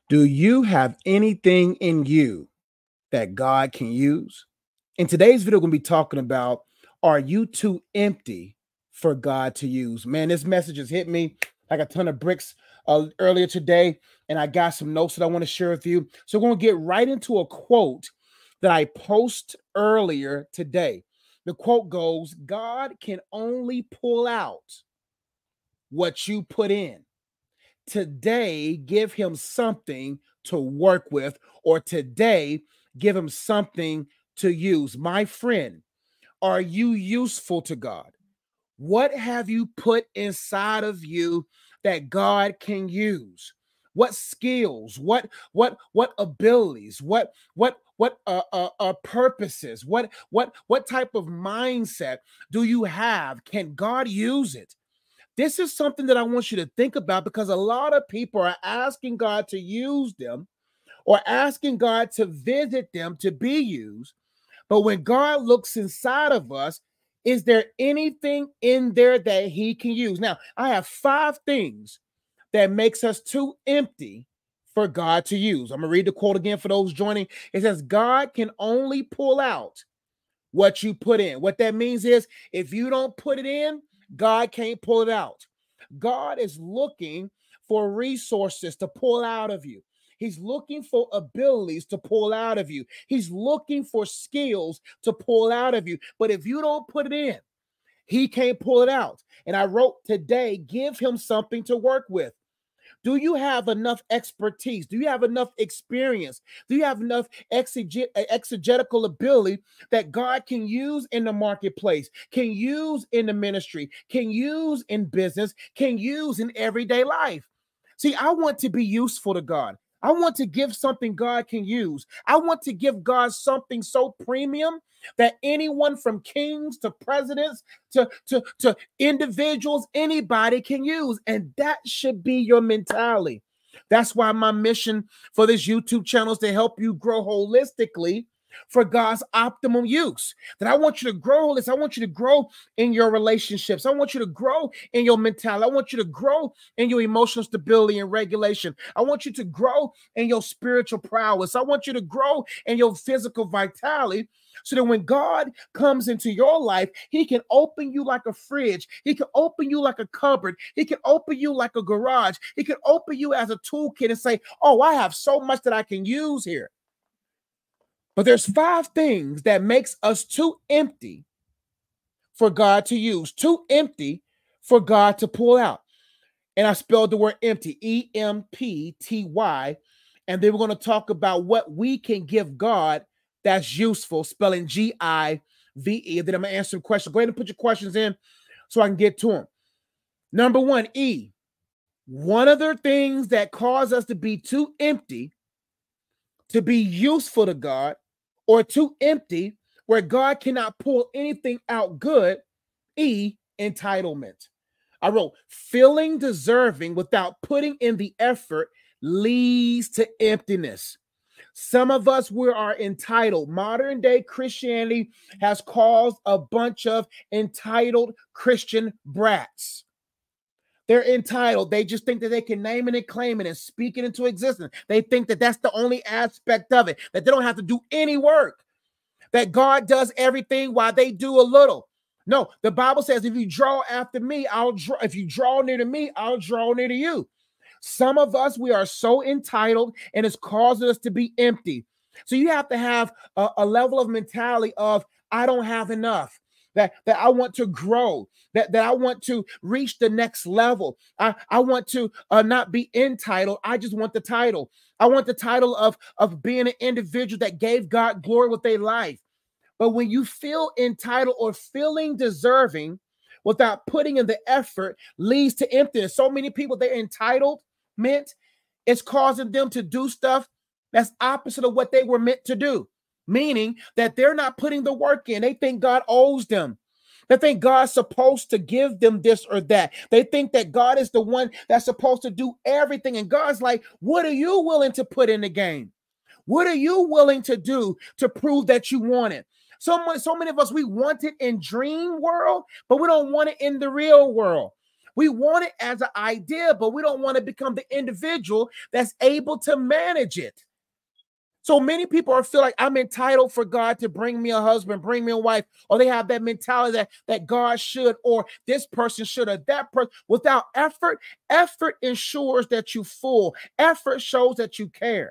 Do you have anything in you that God can use? In today's video, we're going to be talking about, are you too empty for God to use? Man, this message has hit me like a ton of bricks earlier today, and I got some notes that I want to share with you. So we're going to get right into a quote that I posted earlier today. The quote goes, God can only pull out what you put in. Today, give him something to work with, or today, give him something to use. My friend, are you useful to God? What have you put inside of you that God can use? What skills, what abilities, what purposes, what type of mindset do you have? Can God use it? This is something that I want you to think about, because a lot of people are asking God to use them or asking God to visit them to be used. But when God looks inside of us, is there anything in there that he can use? Now, I have 5 things that makes us too empty for God to use. I'm going to read the quote again for those joining. It says, God can only pull out what you put in. What that means is, if you don't put it in, God can't pull it out. God is looking for resources to pull out of you. He's looking for abilities to pull out of you. He's looking for skills to pull out of you. But if you don't put it in, he can't pull it out. And I wrote today, give him something to work with. Do you have enough expertise? Do you have enough experience? Do you have enough exegetical ability that God can use in the marketplace, can use in the ministry, can use in business, can use in everyday life? See, I want to be useful to God. I want to give something God can use. I want to give God something so premium that anyone from kings to presidents to individuals, anybody can use. And that should be your mentality. That's why my mission for this YouTube channel is to help you grow holistically for God's optimum use. That I want you to grow this. I want you to grow in your relationships. I want you to grow in your mentality. I want you to grow in your emotional stability and regulation. I want you to grow in your spiritual prowess. I want you to grow in your physical vitality, so that when God comes into your life, he can open you like a fridge. He can open you like a cupboard. He can open you like a garage. He can open you as a toolkit and say, oh, I have so much that I can use here. But there's 5 things that makes us too empty for God to use, too empty for God to pull out. And I spelled the word empty, E-M-P-T-Y. And then we're going to talk about what we can give God that's useful, spelling G-I-V-E. Then I'm going to answer some questions. Go ahead and put your questions in so I can get to them. Number 1, E. One of the things that cause us to be too empty to be useful to God, or too empty where God cannot pull anything out good, E, entitlement. I wrote, feeling deserving without putting in the effort leads to emptiness. Some of us, we are entitled. Modern day Christianity has caused a bunch of entitled Christian brats. They're entitled. They just think that they can name it and claim it and speak it into existence. They think that that's the only aspect of it, that they don't have to do any work, that God does everything while they do a little. No, the Bible says, if you draw after me, I'll draw. If you draw near to me, I'll draw near to you. Some of us, we are so entitled, and it's causing us to be empty. So you have to have a level of mentality of, I don't have enough. That I want to grow, that I want to reach the next level. I want to not be entitled. I just want the title. I want the title of being an individual that gave God glory with their life. But when you feel entitled or feeling deserving without putting in the effort, leads to emptiness. So many people, they're entitlement. It's causing them to do stuff that's opposite of what they were meant to do. Meaning that they're not putting the work in. They think God owes them. They think God's supposed to give them this or that. They think that God is the one that's supposed to do everything. And God's like, what are you willing to put in the game? What are you willing to do to prove that you want it? So many of us, we want it in dream world, but we don't want it in the real world. We want it as an idea, but we don't want to become the individual that's able to manage it. So many people feel like I'm entitled for God to bring me a husband, bring me a wife, or they have that mentality that God should, or this person should, or that person. Without effort, effort ensures that you full. Effort shows that you care.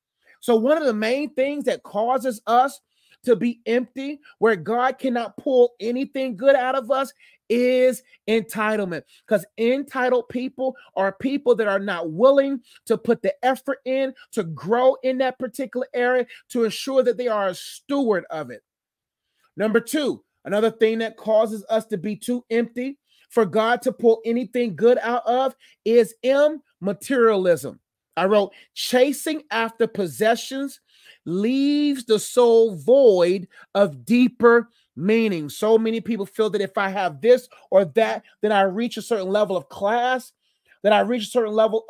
So one of the main things that causes us to be empty, where God cannot pull anything good out of us, is entitlement. Because entitled people are people that are not willing to put the effort in to grow in that particular area to ensure that they are a steward of it. Number two, another thing that causes us to be too empty for God to pull anything good out of is immaterialism. I wrote, chasing after possessions leaves the soul void of deeper meaning. So many people feel that if I have this or that, then I reach a certain level of class, that I reach a certain level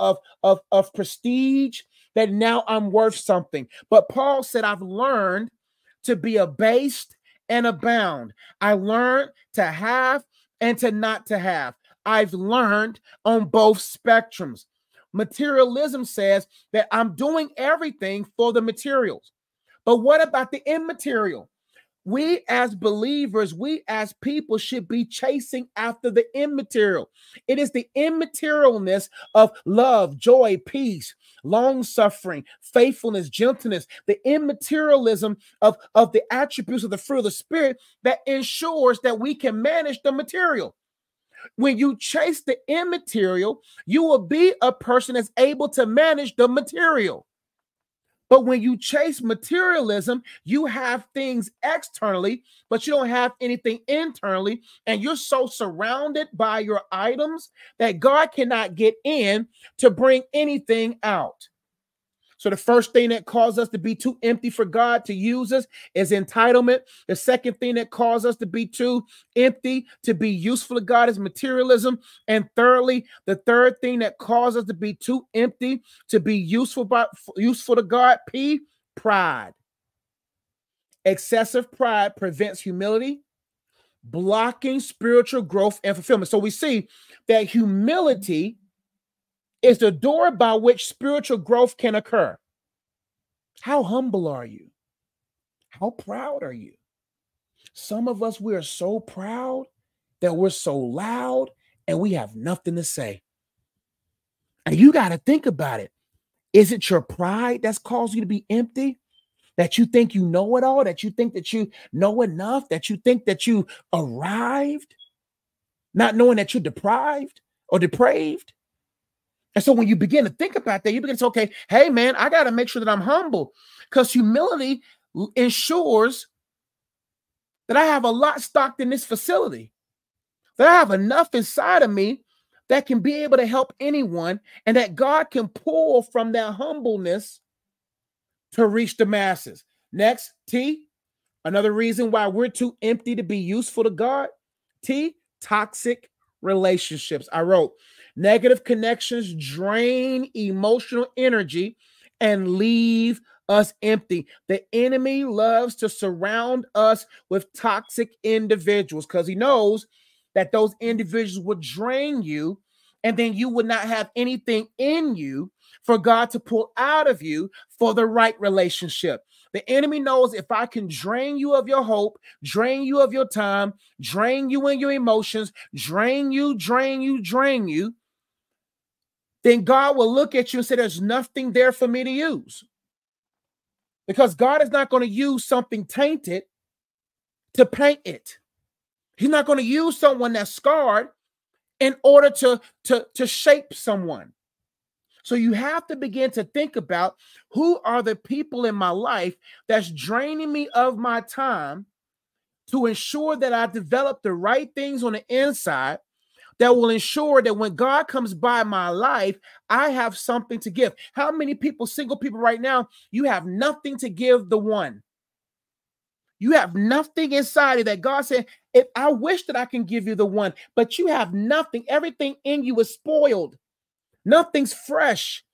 of prestige, that now I'm worth something. But Paul said, I've learned to be abased and abound. I learned to have and to not to have. I've learned on both spectrums. Materialism says that I'm doing everything for the materials. But what about the immaterial? We as believers, we as people should be chasing after the immaterial. It is the immaterialness of love, joy, peace, long suffering, faithfulness, gentleness, the immaterialism of the attributes of the fruit of the Spirit that ensures that we can manage the material. When you chase the immaterial, you will be a person that's able to manage the material. But when you chase materialism, you have things externally, but you don't have anything internally. And you're so surrounded by your items that God cannot get in to bring anything out. So the first thing that causes us to be too empty for God to use us is entitlement. The second thing that causes us to be too empty to be useful to God is materialism. And thirdly, the third thing that causes us to be too empty to be useful to God, pride. Excessive pride prevents humility, blocking spiritual growth and fulfillment. So we see that humility is the door by which spiritual growth can occur. How humble are you? How proud are you? Some of us, we are so proud that we're so loud and we have nothing to say. And you got to think about it. Is it your pride that's caused you to be empty? That you think you know it all? That you think that you know enough? That you think that you arrived? Not knowing that you're deprived or depraved? And so when you begin to think about that, you begin to say, okay, hey, man, I got to make sure that I'm humble, because humility ensures that I have a lot stocked in this facility, that I have enough inside of me that can be able to help anyone, and that God can pull from that humbleness to reach the masses. Next, T, another reason why we're too empty to be useful to God. T, toxic relationships. I wrote, negative connections drain emotional energy and leave us empty. The enemy loves to surround us with toxic individuals because he knows that those individuals would drain you, and then you would not have anything in you for God to pull out of you for the right relationship. The enemy knows if I can drain you of your hope, drain you of your time, drain you in your emotions, drain you, then God will look at you and say, there's nothing there for me to use. Because God is not going to use something tainted to paint it. He's not going to use someone that's scarred in order to shape someone. So you have to begin to think about, who are the people in my life that's draining me of my time, to ensure that I develop the right things on the inside that will ensure that when God comes by my life, I have something to give. How many people, single people right now, you have nothing to give the one? You have nothing inside of that. God said, if I wish that I can give you the one, but you have nothing. Everything in you is spoiled. Nothing's fresh.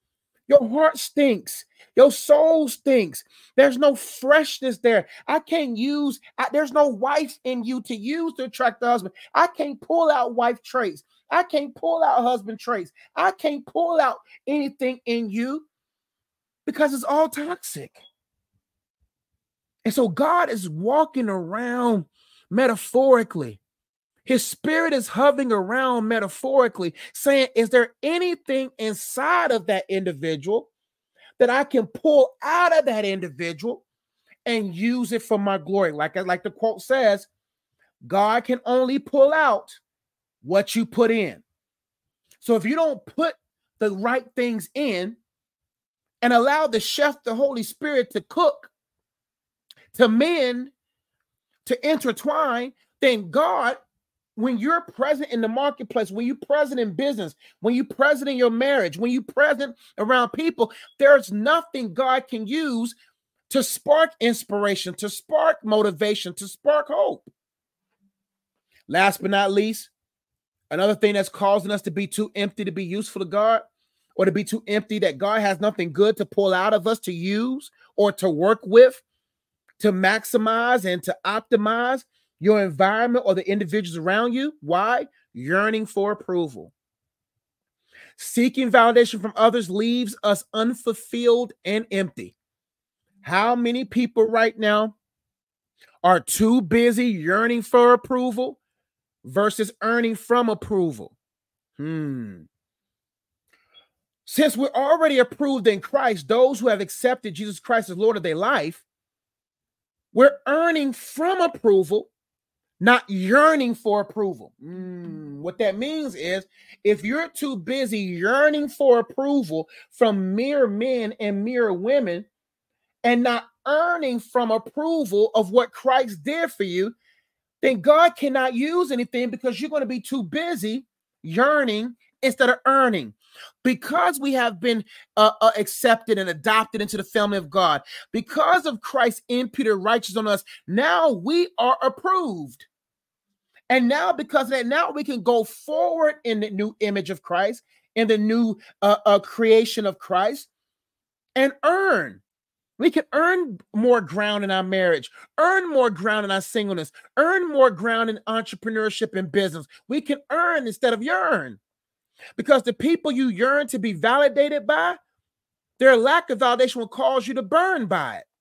Your heart stinks. Your soul stinks. There's no freshness there. There's no wife in you to use to attract the husband. I can't pull out wife traits. I can't pull out husband traits. I can't pull out anything in you because it's all toxic. And so God is walking around metaphorically. His spirit is hovering around metaphorically, saying, is there anything inside of that individual that I can pull out of that individual and use it for my glory? Like the quote says, God can only pull out what you put in. So if you don't put the right things in and allow the chef, the Holy Spirit, to cook, to mend, to intertwine, then God, when you're present in the marketplace, when you're present in business, when you're present in your marriage, when you're present around people, there's nothing God can use to spark inspiration, to spark motivation, to spark hope. Last but not least, another thing that's causing us to be too empty to be useful to God, or to be too empty that God has nothing good to pull out of us to use or to work with, to maximize and to optimize your environment or the individuals around you. Why? Yearning for approval. Seeking validation from others leaves us unfulfilled and empty. How many people right now are too busy yearning for approval versus earning from approval? Since we're already approved in Christ, those who have accepted Jesus Christ as Lord of their life, we're earning from approval, not yearning for approval. What that means is, if you're too busy yearning for approval from mere men and mere women and not earning from approval of what Christ did for you, then God cannot use anything, because you're going to be too busy yearning instead of earning. Because we have been accepted and adopted into the family of God, because of Christ's imputed righteousness on us, now we are approved. And now, because of that, now we can go forward in the new image of Christ, in the new creation of Christ, and earn. We can earn more ground in our marriage, earn more ground in our singleness, earn more ground in entrepreneurship and business. We can earn instead of yearn. Because the people you yearn to be validated by, their lack of validation will cause you to burn by it.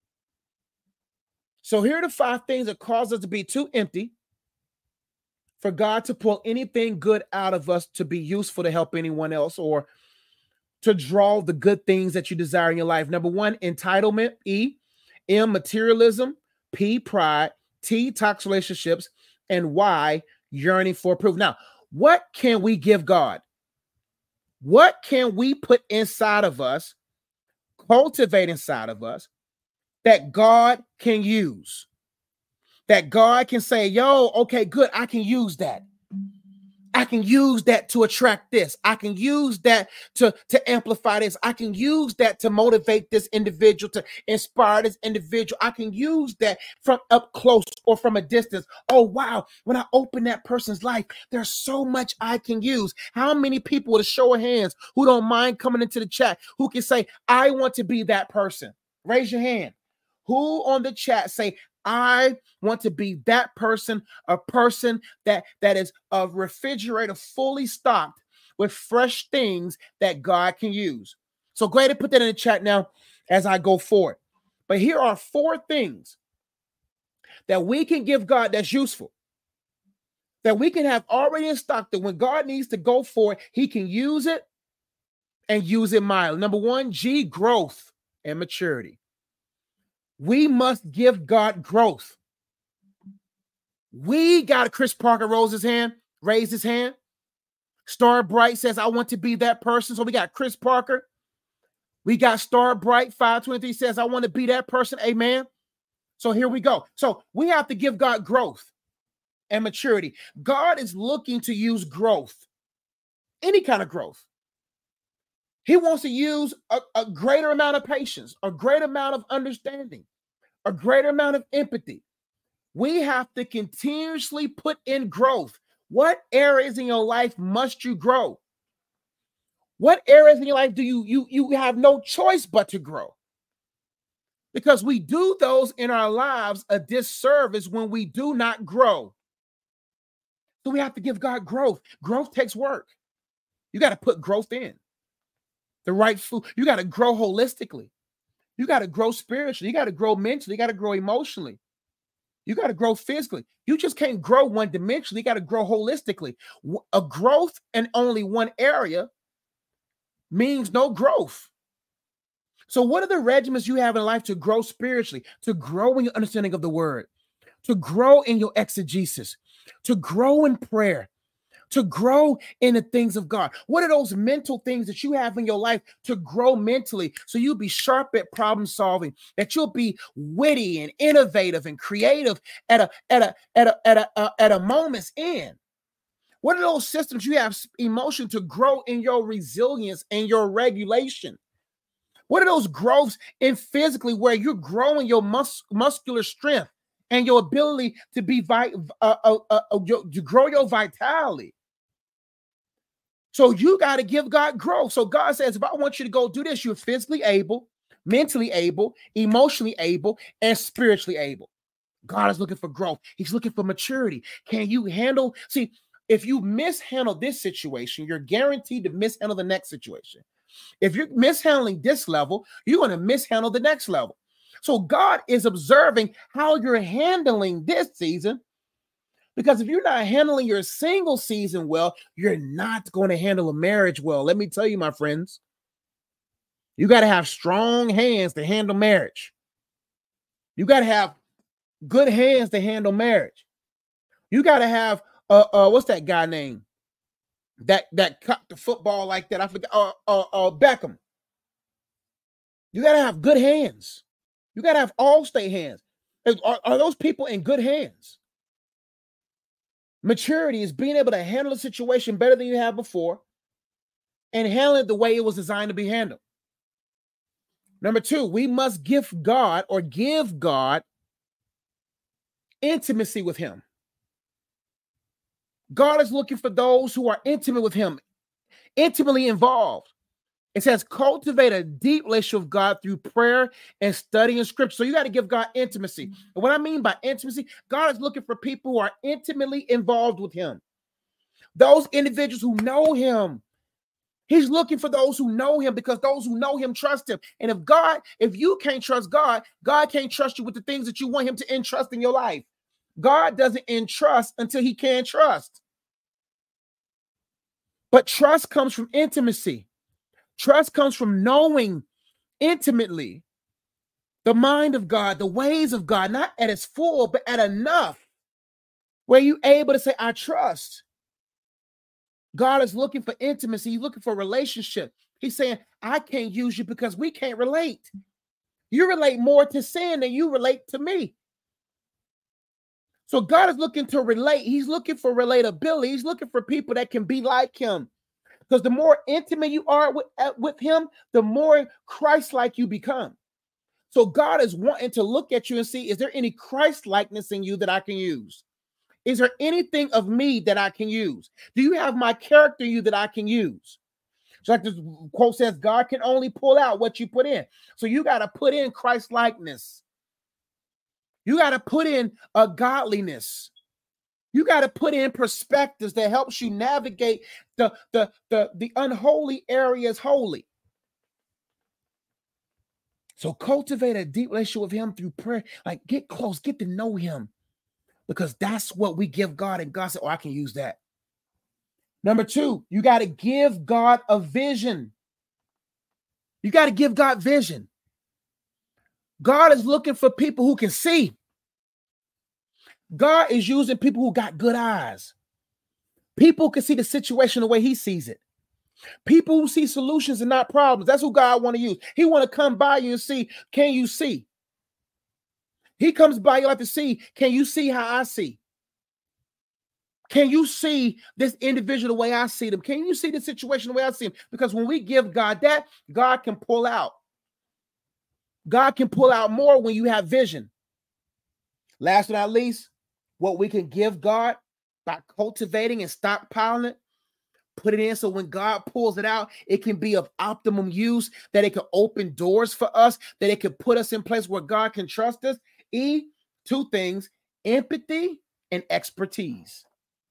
So here are the 5 things that cause us to be too empty for God to pull anything good out of us to be useful to help anyone else or to draw the good things that you desire in your life. Number 1, entitlement. E. M, materialism. P, pride. T, toxic relationships. And Y, yearning for approval. Now, what can we give God? What can we put inside of us, cultivate inside of us, that God can use? That God can say, yo, okay, good, I can use that. I can use that to attract this. I can use that to amplify this. I can use that to motivate this individual, to inspire this individual. I can use that from up close or from a distance. Oh, wow. When I open that person's life, there's so much I can use. How many people, with a show of hands, who don't mind coming into the chat, who can say, I want to be that person? Raise your hand. Who on the chat say, I want to be that person, a person that is a refrigerator fully stocked with fresh things that God can use? So go ahead and put that in the chat now as I go forward. But here are 4 things that we can give God that's useful, that we can have already in stock, that when God needs to go for it, he can use it and use it mildly. Number 1, G, growth and maturity. We must give God growth. We got Chris Parker raised his hand. Star Bright says, I want to be that person. So we got Chris Parker. We got Star Bright 523 says, I want to be that person. Amen. So here we go. So we have to give God growth and maturity. God is looking to use growth, any kind of growth. He wants to use a greater amount of patience, a greater amount of understanding, a greater amount of empathy. We have to continuously put in growth. What areas in your life must you grow? What areas in your life do you have no choice but to grow? Because we do those in our lives a disservice when we do not grow. So we have to give God growth. Growth takes work. You got to put growth in. The right food. You got to grow holistically. You got to grow spiritually. You got to grow mentally. You got to grow emotionally. You got to grow physically. You just can't grow one dimensionally. You got to grow holistically. A growth in only one area means no growth. So what are the regimens you have in life to grow spiritually, to grow in your understanding of the word, to grow in your exegesis, to grow in prayer, to grow in the things of God? What are those mental things that you have in your life to grow mentally so you'll be sharp at problem solving, that you'll be witty and innovative and creative at a moment's end? What are those systems you have emotion to grow in your resilience and your regulation? What are those growths in physically where you're growing your muscular strength and your ability to be to grow your vitality? So you got to give God growth. So God says, if I want you to go do this, you're physically able, mentally able, emotionally able, and spiritually able. God is looking for growth. He's looking for maturity. Can you handle? See, if you mishandle this situation, you're guaranteed to mishandle the next situation. If you're mishandling this level, you're going to mishandle the next level. So God is observing how you're handling this season, because if you're not handling your single season well, you're not going to handle a marriage well. Let me tell you, my friends, you got to have strong hands to handle marriage. You got to have good hands to handle marriage. You got to have, what's that guy name? That cut the football like that. I forget. Beckham. You got to have good hands. You got to have all-state hands. Are those people in good hands? Maturity is being able to handle a situation better than you have before and handle it the way it was designed to be handled. Number two, we must give God intimacy with him. God is looking for those who are intimate with him, intimately involved. It says cultivate a deep relationship with God through prayer and studying scripture. So you got to give God intimacy. And what I mean by intimacy, God is looking for people who are intimately involved with him. Those individuals who know him. He's looking for those who know him, because those who know him trust him. And if you can't trust God, God can't trust you with the things that you want him to entrust in your life. God doesn't entrust until he can trust. But trust comes from intimacy. Trust comes from knowing intimately the mind of God, the ways of God, not at its full, but at enough where you're able to say, I trust. God is looking for intimacy. He's looking for relationship. He's saying, I can't use you because we can't relate. You relate more to sin than you relate to me. So God is looking to relate. He's looking for relatability. He's looking for people that can be like him. Because the more intimate you are with him, the more Christ-like you become. So God is wanting to look at you and see, is there any Christ-likeness in you that I can use? Is there anything of me that I can use? Do you have my character in you that I can use? So like this quote says, God can only pull out what you put in. So you got to put in Christ-likeness. You got to put in a godliness. You got to put in perspectives that helps you navigate the unholy areas holy. So cultivate a deep relationship with him through prayer. Like get close, get to know him, because that's what we give God. And God said, oh, I can use that. Number two, you got to give God a vision. You got to give God vision. God is looking for people who can see. God is using people who got good eyes. People who can see the situation the way he sees it. People who see solutions and not problems. That's who God want to use. He want to come by you and see, can you see? He comes by you like to see, can you see how I see? Can you see this individual the way I see them? Can you see the situation the way I see them? Because when we give God that, God can pull out. God can pull out more when you have vision. Last but not least, what we can give God by cultivating and stockpiling it, put it in so when God pulls it out, it can be of optimum use, that it can open doors for us, that it can put us in place where God can trust us. E, two things: empathy and expertise.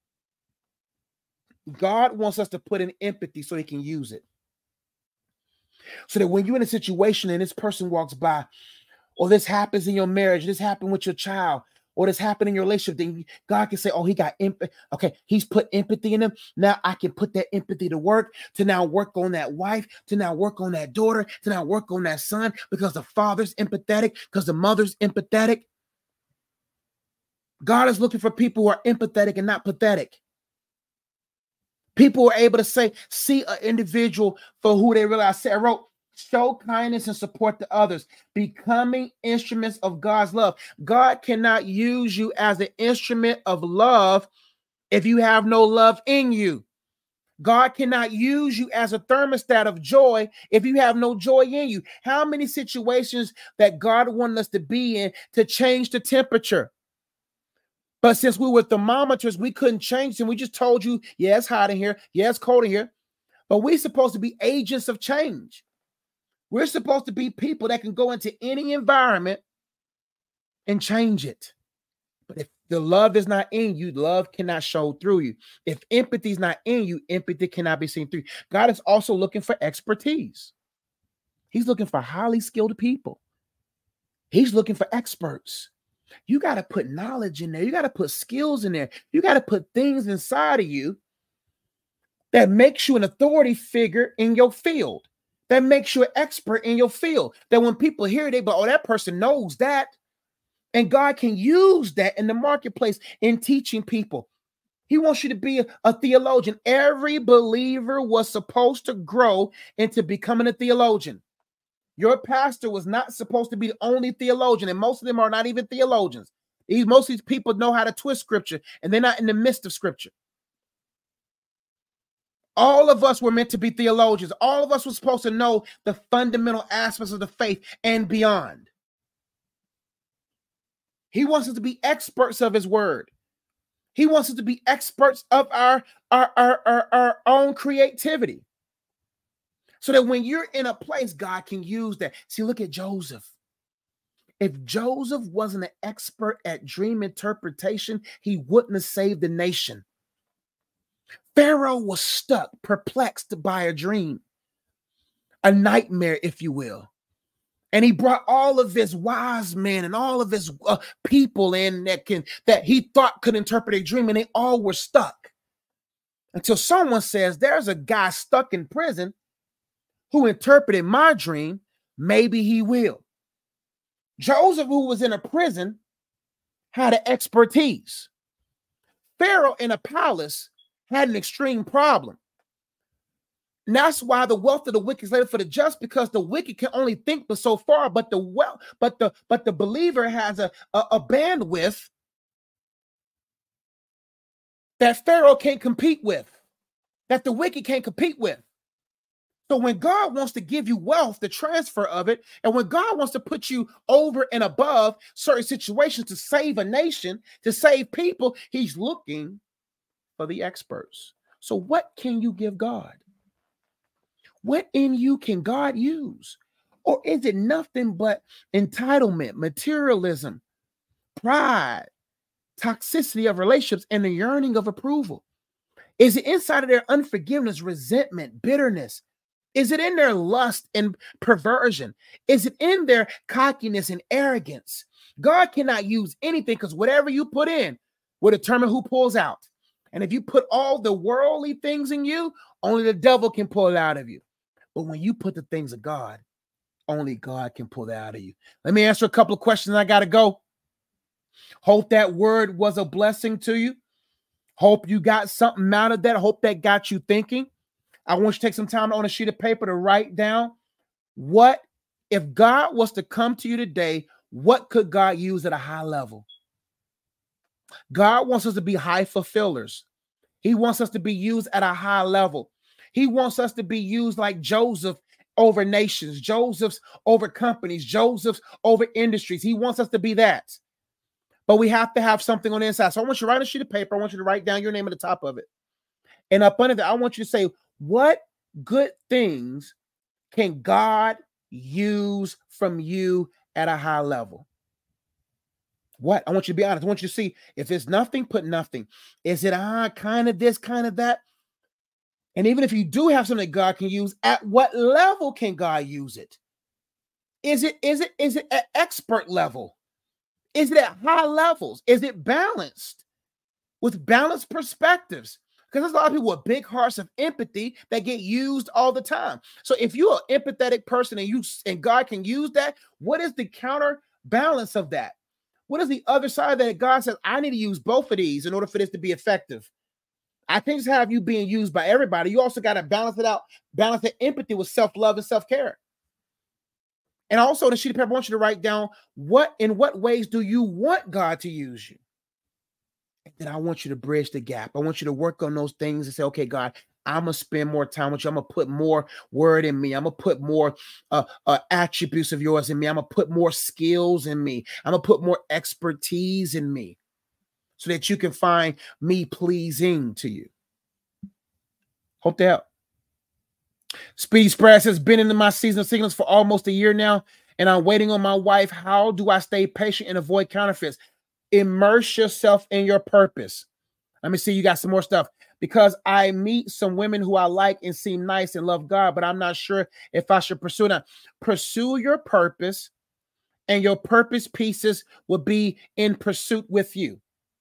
God wants us to put in empathy so he can use it. So that when you're in a situation and this person walks by, or this happens in your marriage, this happened with your child, or this happened in your relationship, then God can say, oh, he got empathy. Okay, he's put empathy in him. Now I can put that empathy to work, to now work on that wife, to now work on that daughter, to now work on that son, because the father's empathetic, because the mother's empathetic. God is looking for people who are empathetic and not pathetic. People are able to see an individual for who they really are. I wrote, show kindness and support to others, becoming instruments of God's love. God cannot use you as an instrument of love if you have no love in you. God cannot use you as a thermostat of joy if you have no joy in you. How many situations that God wanted us to be in to change the temperature? But since we were thermometers, we couldn't change them. We just told you, yeah, it's hot in here. Yeah, it's cold in here. But we're supposed to be agents of change. We're supposed to be people that can go into any environment and change it. But if the love is not in you, love cannot show through you. If empathy is not in you, empathy cannot be seen through you. God is also looking for expertise. He's looking for highly skilled people. He's looking for experts. You got to put knowledge in there. You got to put skills in there. You got to put things inside of you that makes you an authority figure in your field, that makes you an expert in your field, that when people hear it, they go, oh, that person knows that. And God can use that in the marketplace in teaching people. He wants you to be a theologian. Every believer was supposed to grow into becoming a theologian. Your pastor was not supposed to be the only theologian, and most of them are not even theologians. Most of these people know how to twist scripture, and they're not in the midst of scripture. All of us were meant to be theologians. All of us were supposed to know the fundamental aspects of the faith and beyond. He wants us to be experts of his word. He wants us to be experts of our own creativity. So that when you're in a place, God can use that. See, look at Joseph. If Joseph wasn't an expert at dream interpretation, he wouldn't have saved the nation. Pharaoh was stuck, perplexed by a dream, a nightmare, if you will. And he brought all of his wise men and all of his people in that he thought could interpret a dream, and they all were stuck. Until someone says, there's a guy stuck in prison who interpreted my dream, maybe he will. Joseph, who was in a prison, had an expertise. Pharaoh in a palace had an extreme problem. And that's why the wealth of the wicked is laid for the just, because the wicked can only think but so far, but the believer has a bandwidth that Pharaoh can't compete with, that the wicked can't compete with. So when God wants to give you wealth, the transfer of it, and when God wants to put you over and above certain situations to save a nation, to save people, he's looking for the experts. So what can you give God? What in you can God use? Or is it nothing but entitlement, materialism, pride, toxicity of relationships, and the yearning of approval? Is it inside of their unforgiveness, resentment, bitterness? Is it in their lust and perversion? Is it in their cockiness and arrogance? God cannot use anything, because whatever you put in will determine who pulls out. And if you put all the worldly things in you, only the devil can pull it out of you. But when you put the things of God, only God can pull that out of you. Let me answer a couple of questions. I got to go. Hope that word was a blessing to you. Hope you got something out of that. Hope that got you thinking. I want you to take some time on a sheet of paper to write down, what if God was to come to you today, what could God use at a high level? God wants us to be high fulfillers. He wants us to be used at a high level. He wants us to be used like Joseph over nations, Joseph's over companies, Joseph's over industries. He wants us to be that. But we have to have something on the inside. So I want you to write a sheet of paper. I want you to write down your name at the top of it. And up under that, I want you to say, what good things can God use from you at a high level? What? I want you to be honest. I want you to see if it's nothing, put nothing. Is it kind of this, kind of that? And even if you do have something that God can use, at what level can God use it? Is it at expert level? Is it at high levels? Is it balanced with balanced perspectives? Because there's a lot of people with big hearts of empathy that get used all the time. So if you're an empathetic person and God can use that, what is the counterbalance of that? What is the other side that God says, I need to use both of these in order for this to be effective? I can't just have you being used by everybody. You also got to balance it out, balance the empathy with self-love and self-care. And also, in the sheet of paper, I want you to write down in what ways do you want God to use you? And then I want you to bridge the gap. I want you to work on those things and say, okay, God, I'm going to spend more time with you. I'm going to put more word in me. I'm going to put more attributes of yours in me. I'm going to put more skills in me. I'm going to put more expertise in me so that you can find me pleasing to you. Hope that helped. Speedy Spread has been in my season of singleness for almost a year now, and I'm waiting on my wife. How do I stay patient and avoid counterfeits? Immerse yourself in your purpose. Let me see. You got some more stuff. Because I meet some women who I like and seem nice and love God, but I'm not sure if I should pursue them. Pursue your purpose, and your purpose pieces will be in pursuit with you.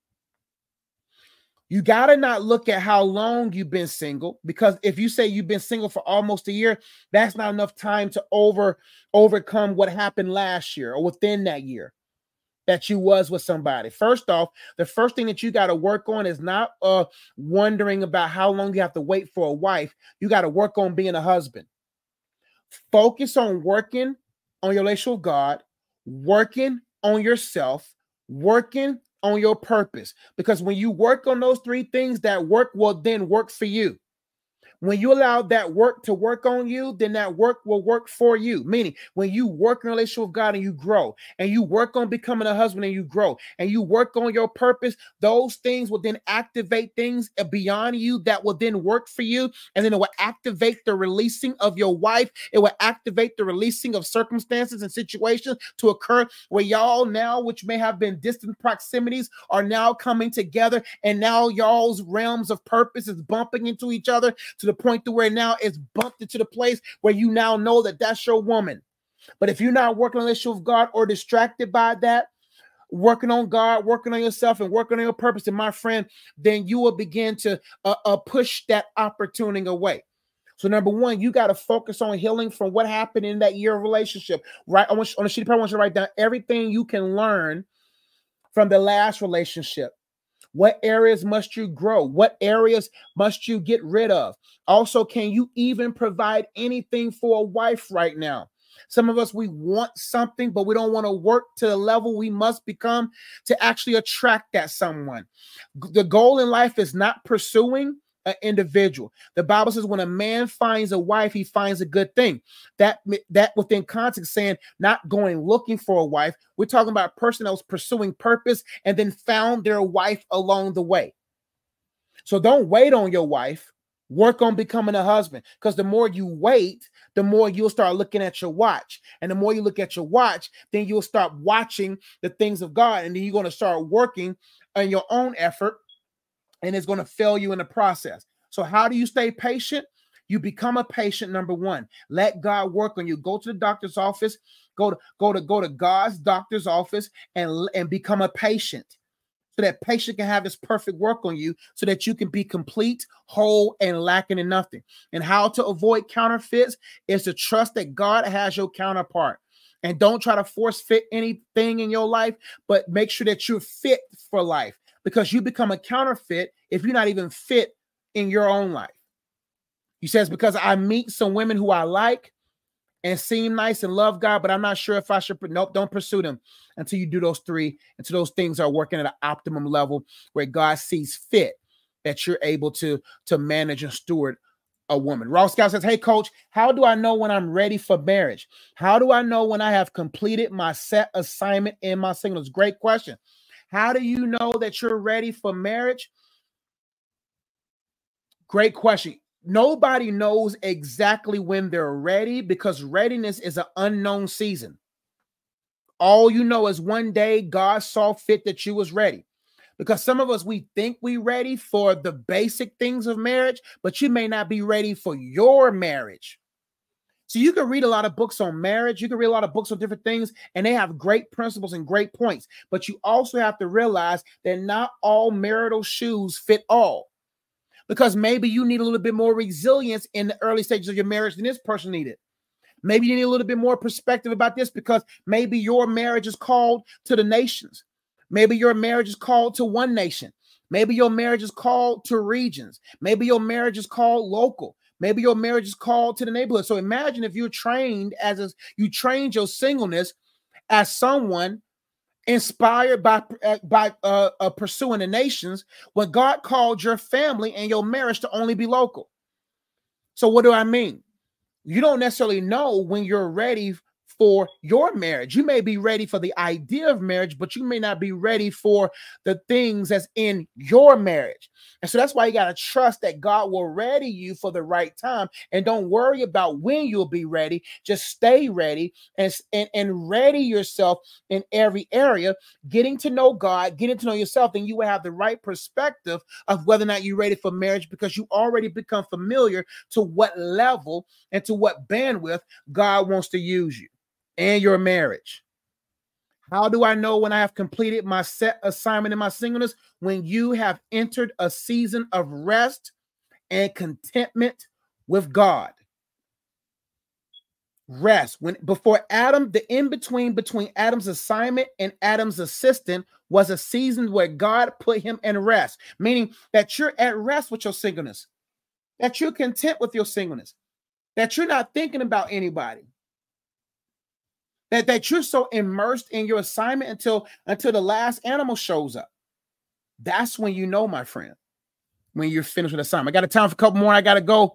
You got to not look at how long you've been single, because if you say you've been single for almost a year, that's not enough time to overcome what happened last year or within that year that you was with somebody. First off, the first thing that you got to work on is not wondering about how long you have to wait for a wife. You got to work on being a husband. Focus on working on your relationship with God, working on yourself, working on your purpose. Because when you work on those three things, that work will then work for you. When you allow that work to work on you, then that work will work for you. Meaning, when you work in a relationship with God and you grow, and you work on becoming a husband and you grow, and you work on your purpose, those things will then activate things beyond you that will then work for you. And then it will activate the releasing of your wife. It will activate the releasing of circumstances and situations to occur where y'all now, which may have been distant proximities, are now coming together. And now y'all's realms of purpose is bumping into each other to the point to where now it's bumped into the place where you now know that that's your woman. But if you're not working on the issue of God or distracted by that, working on God, working on yourself, and working on your purpose, and my friend, then you will begin to push that opportunity away. So number one, you got to focus on healing from what happened in that year of relationship. Right on a sheet of paper, I want you to write down everything you can learn from the last relationship. What areas must you grow? What areas must you get rid of? Also, can you even provide anything for a wife right now? Some of us, we want something, but we don't want to work to the level we must become to actually attract that someone. The goal in life is not pursuing an individual. The Bible says when a man finds a wife, he finds a good thing. That within context saying not going looking for a wife. We're talking about a person that was pursuing purpose and then found their wife along the way. So don't wait on your wife. Work on becoming a husband, because the more you wait, the more you'll start looking at your watch. And the more you look at your watch, then you'll start watching the things of God. And then you're going to start working on your own effort, and it's going to fail you in the process. So how do you stay patient? You become a patient, number one. Let God work on you. Go to the doctor's office, go to God's doctor's office and become a patient. So that patient can have his perfect work on you so that you can be complete, whole, and lacking in nothing. And how to avoid counterfeits is to trust that God has your counterpart. And don't try to force fit anything in your life, but make sure that you're fit for life, because you become a counterfeit if you're not even fit in your own life. He says, because I meet some women who I like and seem nice and love God, but I'm not sure if I should. Nope, don't pursue them until you do those three, until those things are working at an optimum level where God sees fit that you're able to manage and steward a woman. Ross Scout says, hey, coach, how do I know when I'm ready for marriage? How do I know when I have completed my set assignment in my singleness? Great question. How do you know that you're ready for marriage? Great question. Nobody knows exactly when they're ready because readiness is an unknown season. All you know is one day God saw fit that you was ready. Because some of us, we think we ready for the basic things of marriage, but you may not be ready for your marriage. So you can read a lot of books on marriage. You can read a lot of books on different things, and they have great principles and great points. But you also have to realize that not all marital shoes fit all. Because maybe you need a little bit more resilience in the early stages of your marriage than this person needed. Maybe you need a little bit more perspective about this because maybe your marriage is called to the nations. Maybe your marriage is called to one nation. Maybe your marriage is called to regions. Maybe your marriage is called local. Maybe your marriage is called to the neighborhood. So imagine if you're trained you trained your singleness as someone inspired by pursuing the nations, when God called your family and your marriage to only be local. So what do I mean? You don't necessarily know when you're ready for your marriage. You may be ready for the idea of marriage, but you may not be ready for the things that's in your marriage. And so that's why you got to trust that God will ready you for the right time. And don't worry about when you'll be ready. Just stay ready and ready yourself in every area, getting to know God, getting to know yourself. Then you will have the right perspective of whether or not you're ready for marriage, because you already become familiar to what level and to what bandwidth God wants to use you and your marriage. How do I know when I have completed my set assignment in my singleness? When you have entered a season of rest and contentment with God. Rest. When before Adam, the in-between between Adam's assignment and Adam's assistant was a season where God put him in rest, meaning that you're at rest with your singleness, that you're content with your singleness, that you're not thinking about anybody. That you're so immersed in your assignment until the last animal shows up. That's when you know, my friend, when you're finished with assignment. I got a time for a couple more. I got to go.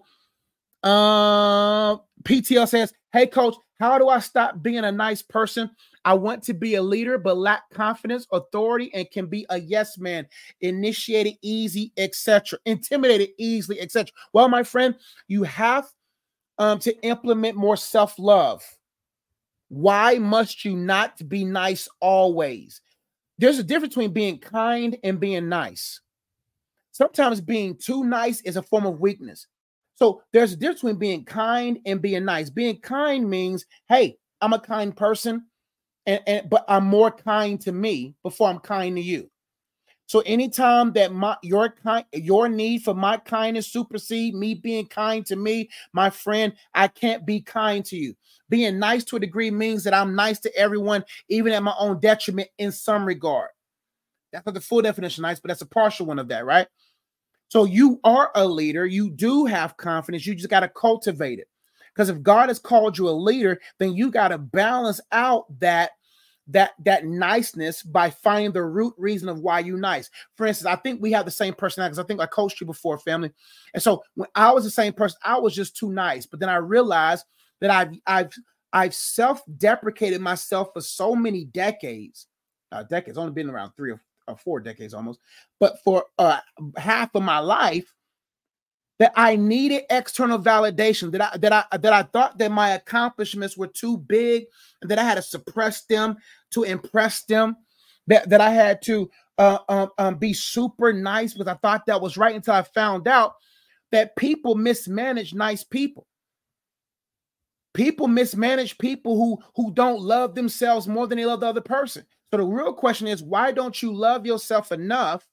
PTL says, hey, coach, how do I stop being a nice person? I want to be a leader, but lack confidence, authority, and can be a yes man, initiated easy, etc., intimidated easily, etc. Well, my friend, you have to implement more self-love. Why must you not be nice always? There's a difference between being kind and being nice. Sometimes being too nice is a form of weakness. So there's a difference between being kind and being nice. Being kind means, hey, I'm a kind person, but I'm more kind to me before I'm kind to you. So anytime that your need for my kindness supersede me being kind to me, my friend, I can't be kind to you. Being nice to a degree means that I'm nice to everyone, even at my own detriment in some regard. That's not the full definition of nice, but that's a partial one of that, right? So you are a leader. You do have confidence. You just got to cultivate it. Because if God has called you a leader, then you got to balance out that niceness by finding the root reason of why you're nice. For instance, I think we have the same personality, because I think I coached you before, family. And so when I was the same person, I was just too nice. But then I realized that I've self-deprecated myself for so many decades. Decades, only been around 3 or 4 decades almost. But for half of my life, that I needed external validation, that I thought that my accomplishments were too big, and that I had to suppress them to impress them, that I had to be super nice because I thought that was right, until I found out that people mismanage nice people. People mismanage people who don't love themselves more than they love the other person. So the real question is, why don't you love yourself enough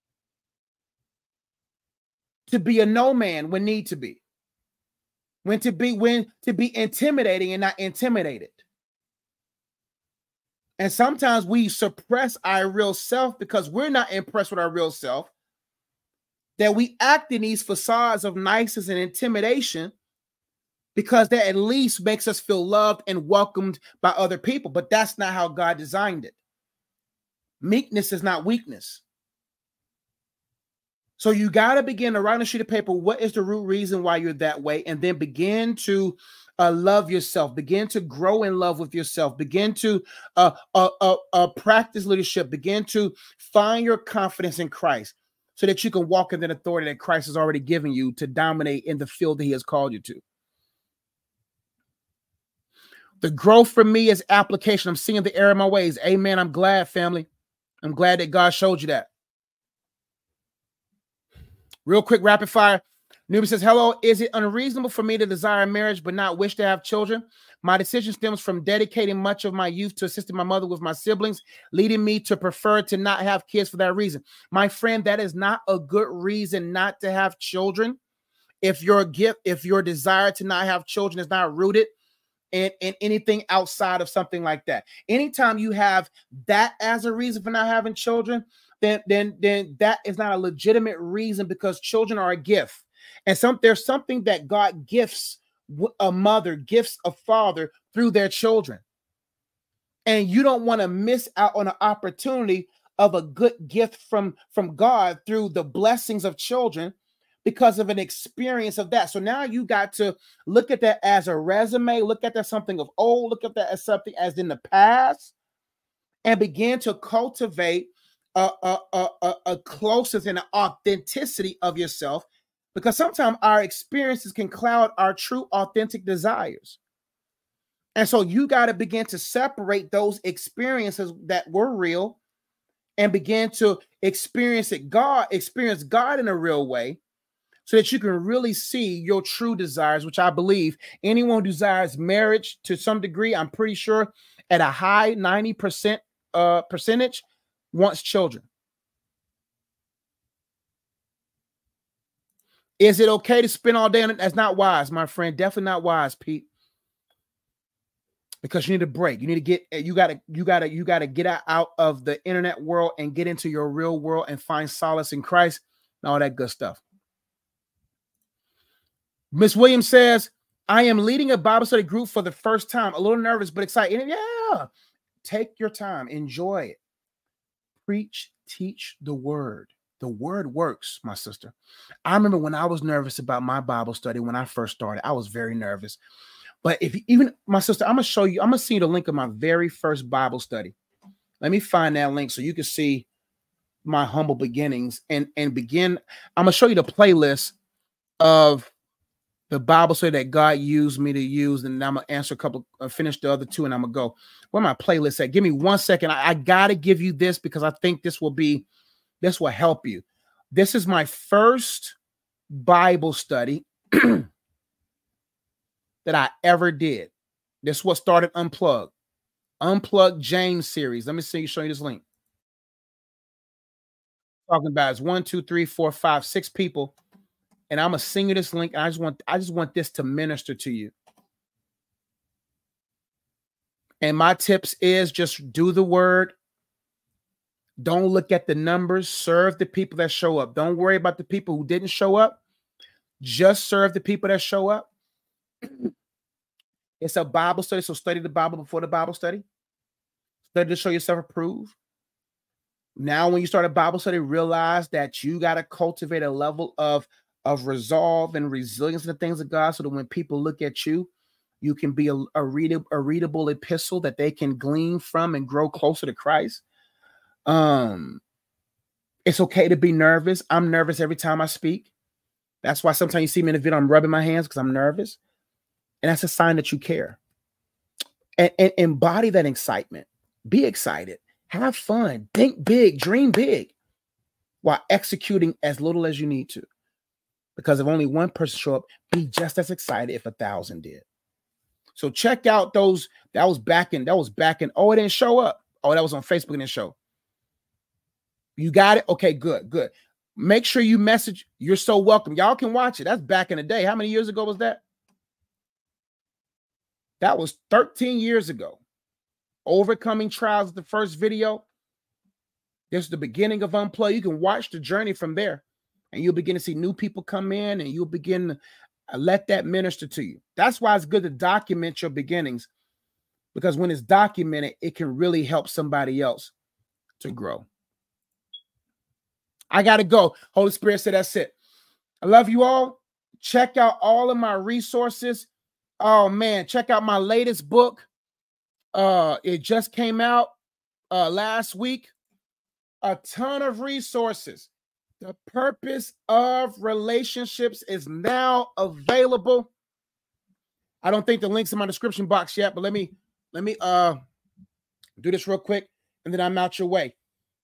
to be a no man when need to be? When to be intimidating and not intimidated. And sometimes we suppress our real self because we're not impressed with our real self, that we act in these facades of niceness and intimidation because that at least makes us feel loved and welcomed by other people. But that's not how God designed it. Meekness is not weakness. So you got to begin to write on a sheet of paper, what is the root reason why you're that way? And then begin to love yourself, begin to grow in love with yourself, begin to practice leadership, begin to find your confidence in Christ. so that you can walk in the authority that Christ has already given you to dominate in the field that he has called you to. The growth for me is application. I'm seeing the error in my ways. Amen. I'm glad, family. I'm glad that God showed you that. Real quick, rapid fire. Newbie says, hello, is it unreasonable for me to desire marriage but not wish to have children? My decision stems from dedicating much of my youth to assisting my mother with my siblings, leading me to prefer to not have kids for that reason. My friend, that is not a good reason not to have children. If your desire to not have children is not rooted in anything outside of something like that. Anytime you have that as a reason for not having children, then that is not a legitimate reason, because children are a gift. And there's something that God gifts a mother, gifts a father through their children. And you don't want to miss out on an opportunity of a good gift from God through the blessings of children because of an experience of that. So now you got to look at that as a resume, look at that as something of old, look at that as something as in the past, and begin to cultivate a closeness and an authenticity of yourself. Because sometimes our experiences can cloud our true, authentic desires. And so you got to begin to separate those experiences that were real and begin to experience God in a real way, so that you can really see your true desires, which I believe anyone who desires marriage to some degree, I'm pretty sure at a high 90% percentage, wants children. Is it okay to spend all day on it? That's not wise, my friend. Definitely not wise, Pete. Because you need a break. You need to get, you gotta get out of the internet world and get into your real world and find solace in Christ and all that good stuff. Miss Williams says, I am leading a Bible study group for the first time. A little nervous, but excited. Yeah. Take your time. Enjoy it. Preach, teach the word. The word works, my sister. I remember when I was nervous about my Bible study when I first started, I was very nervous. But my sister, I'm going to show you, I'm going to see the link of my very first Bible study. Let me find that link so you can see my humble beginnings and begin. I'm going to show you the playlist of the Bible study that God used me to use. And I'm going to answer a couple, finish the other two, and I'm going to go. Where my playlist at? Give me 1 second. I got to give you this because I think this will help you. This is my first Bible study that I ever did. This is what started Unplugged James series. Let me show you this link. Talking about is 1, 2, 3, 4, 5, 6 people. And I'm gonna sing you this link. And I just want this to minister to you. And my tips is just do the word. Don't look at the numbers. Serve the people that show up. Don't worry about the people who didn't show up. Just serve the people that show up. It's a Bible study, so study the Bible before the Bible study. Study to show yourself approved. Now, when you start a Bible study, realize that you got to cultivate a level of resolve and resilience in the things of God, so that when people look at you, you can be a readable epistle that they can glean from and grow closer to Christ. It's okay to be nervous. I'm nervous every time I speak. That's why sometimes you see me in the video, I'm rubbing my hands because I'm nervous. And that's a sign that you care. And embody that excitement. Be excited. Have fun. Think big. Dream big. While executing as little as you need to. Because if only one person show up, be just as excited if 1,000 did. So check out those. That was back in. Oh, it didn't show up. Oh, that was on Facebook. It didn't show. You got it? Okay, good. Make sure you message. You're so welcome. Y'all can watch it. That's back in the day. How many years ago was that? That was 13 years ago. Overcoming Trials, the first video. This is the beginning of Unplugged. You can watch the journey from there, and you'll begin to see new people come in, and you'll begin to let that minister to you. That's why it's good to document your beginnings, because when it's documented, it can really help somebody else to grow. I got to go. Holy Spirit said that's it. I love you all. Check out all of my resources. Oh, man. Check out my latest book. It just came out last week. A ton of resources. The Purpose of Relationships is now available. I don't think the link's in my description box yet, but let me do this real quick and then I'm out your way.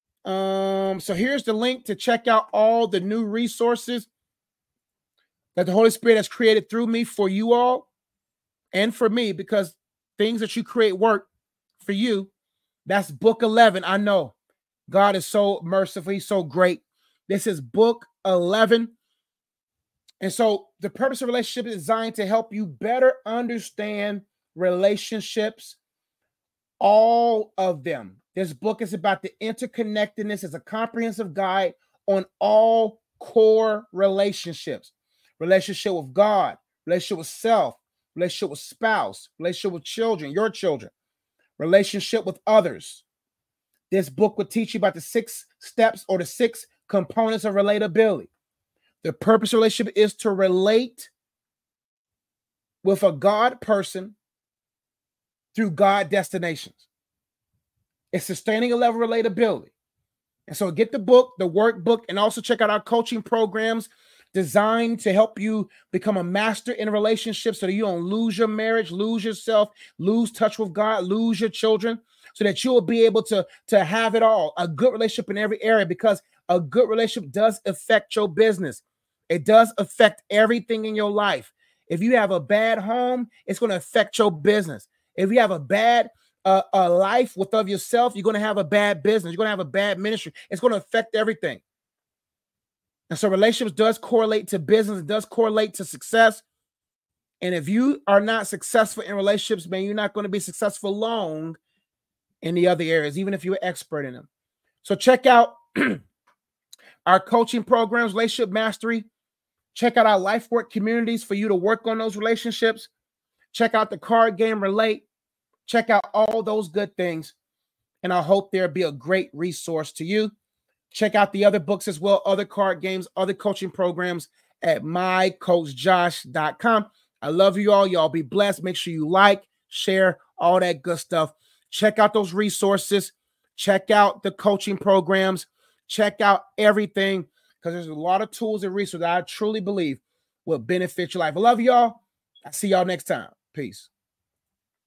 So here's the link to check out all the new resources that the Holy Spirit has created through me for you all and for me, because things that you create work for you. That's book 11. I know God is so merciful. He's so great. This is book 11. And so the Purpose of Relationship is designed to help you better understand relationships, all of them. This book is about the interconnectedness. It's a comprehensive guide on all core relationships. Relationship with God, relationship with self, relationship with spouse, relationship with children, your children, relationship with others. This book will teach you about the 6 steps or the 6 components of relatability. The purpose of relationship is to relate with a God person through God destinations. It's sustaining a level of relatability. And so get the book, the workbook, and also check out our coaching programs designed to help you become a master in relationships so that you don't lose your marriage, lose yourself, lose touch with God, lose your children, so that you will be able to have it all, a good relationship in every area, because a good relationship does affect your business. It does affect everything in your life. If you have a bad home, it's going to affect your business. If you have a bad life with of yourself, you're going to have a bad business. You're going to have a bad ministry. It's going to affect everything. And so relationships does correlate to business. It does correlate to success. And if you are not successful in relationships, man, you're not going to be successful long in the other areas, even if you're an expert in them. So check out our coaching programs, Relationship Mastery. Check out our life work communities for you to work on those relationships. Check out the card game Relate. Check out all those good things. And I hope there'll be a great resource to you. Check out the other books as well, other card games, other coaching programs at mycoachjosh.com. I love you all. Y'all be blessed. Make sure you like, share, all that good stuff. Check out those resources. Check out the coaching programs. Check out everything, because there's a lot of tools and resources that I truly believe will benefit your life. I love y'all. I'll see y'all next time. Peace.